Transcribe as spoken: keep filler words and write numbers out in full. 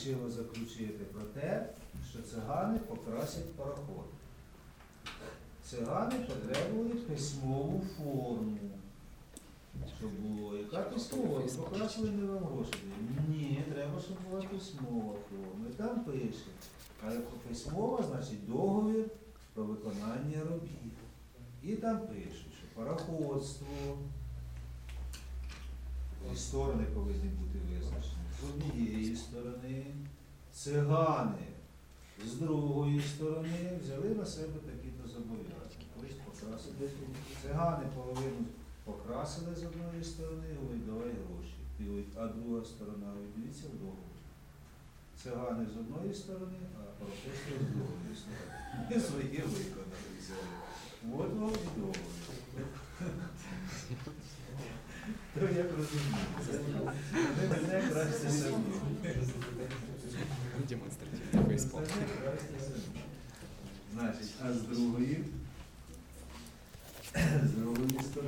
вирішили заключити про те, що цигани покрасять пароход. Цигани потребували письмову форму. Щоб було, яка письмова? Покрасили ми вам гроші. Ні, треба, щоб була письмова форма. І там пише, а як письмова, значить договір про виконання робіт. І там пишуть, що пароходство, і сторони повинні бути визначені. З однієї сторони, цигани з другої сторони взяли на себе такі-то зобов'язання. Ось покрасили. Цигани половину покрасили з одної сторони, говорять, давай гроші. І говорять, а друга сторона, говорить, дивіться в договорі. Цигани з одної сторони, а пароходство з другої сторони. І своє виконали взяли. От вам і договір. То як розумієте, вони мене краще самі. Демонстративно поисполнил. Значить, а з другої, з другої сторони,